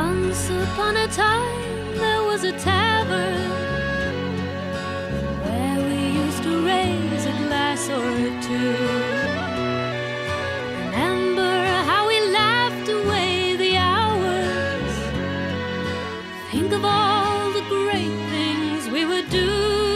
Once upon a time there was a tavern where we used to raise a glass or two. Remember how we laughed away the hours. Think of all the great things we would do.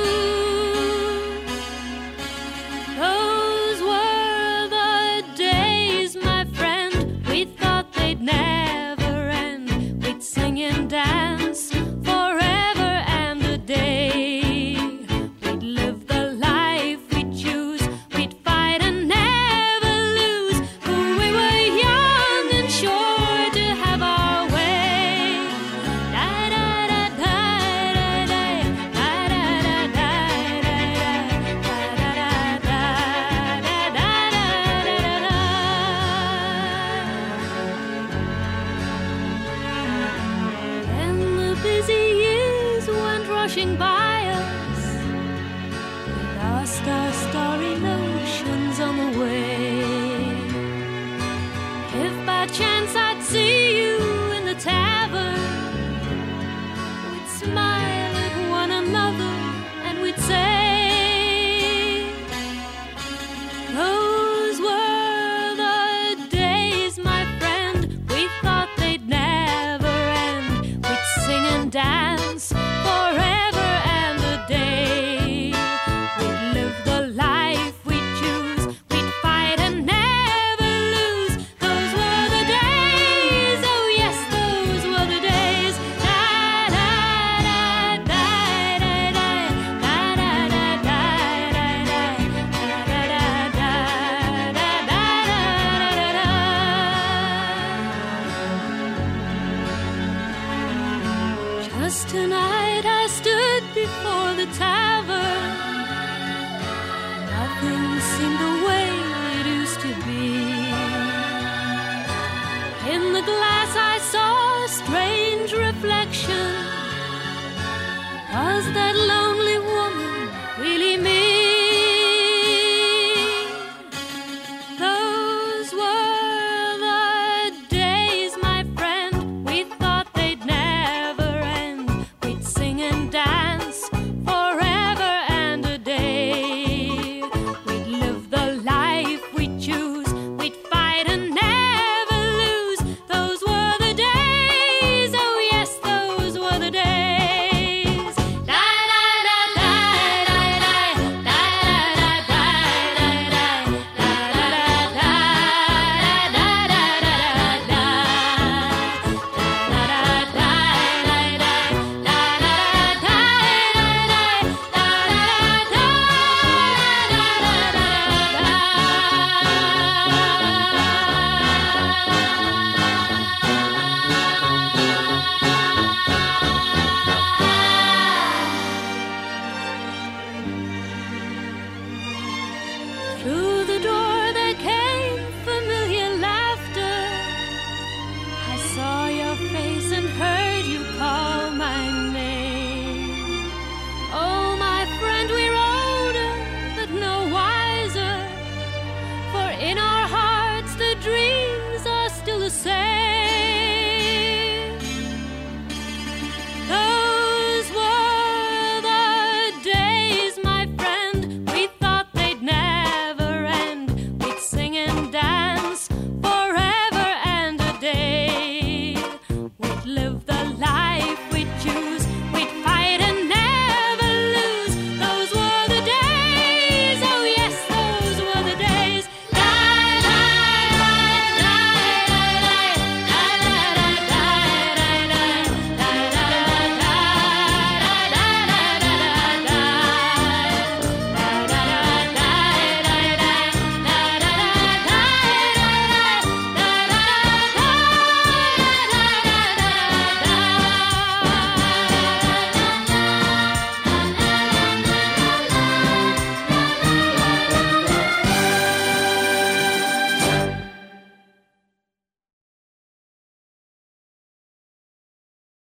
Those were the days, my friend. We thought they'd never end. We'd sing and dance forever and a day. We'd live the life we'd choose. We'd fight and never lose. For we were young and sure to have our way. Then the busy years went rushing by us. We lost our starry notions on the way. If by chance I'd see you in the tavern, we'd smile at one another and we'd say, those were the days, my friend. We thought they'd never end. We'd sing and dance forever and a day. We'd live the life we'd choose. We'd fight and never lose. Those were the days. Oh yes, those were the days. Da da da da da da da da da da Just tonight I stood before the tavern. Nothing seemed the way it used to be. In the glass I saw a strange reflection. Was that love?